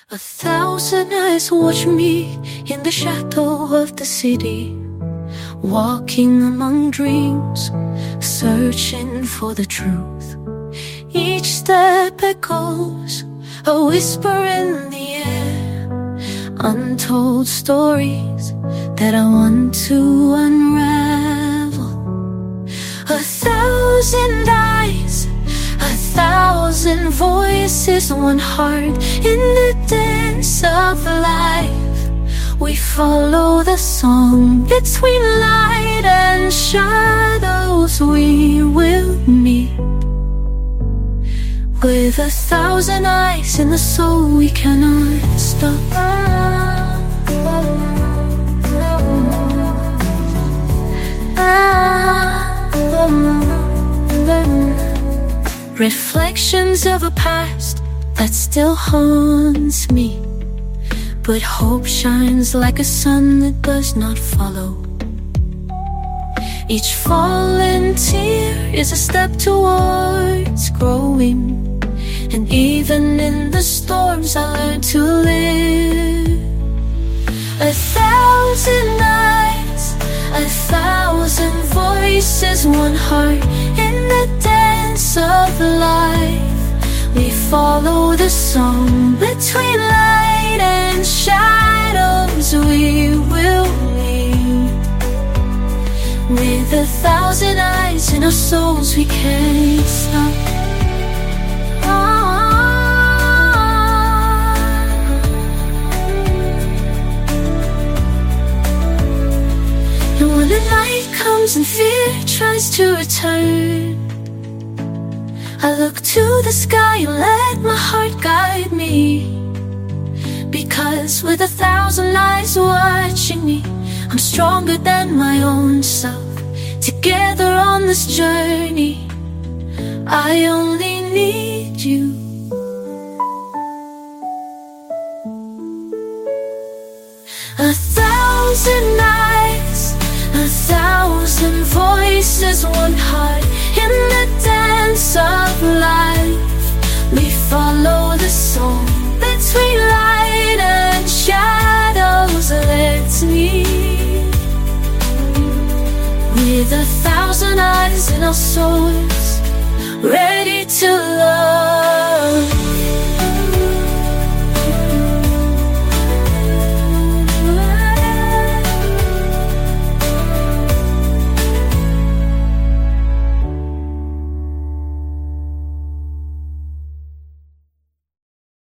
A thousand eyes watch me in the shadow of the city, walking among dreams, searching for the truth. Each step echoes a whisper in the air, untold stories that I want to unravel. A thousand eyes, a thousand voices, one heart in the dance of life. We follow the song between light and shadows. We will meet with a thousand eyes in the soul. We cannot stop. Reflections of a past that still haunts me, but hope shines like a sun that does not follow. Each fallen tear is a step towards growing, and even in the storms I learn to live. A thousand eyes, a thousand voices, one heart in the dance of life. We follow the song between light and shadows. We will meet with a thousand eyes in our souls. We can't stop. And when the night comes and fear tries to return, I look to the sky and let my heart guide me. Because with a thousand eyes watching me, I'm stronger than my own self. Together on this journey, I only need you. A thousand eyes, a thousand voices, one heart in the dance of life. We follow the song between light and shadows. Let's meet with a thousand eyes in our souls, ready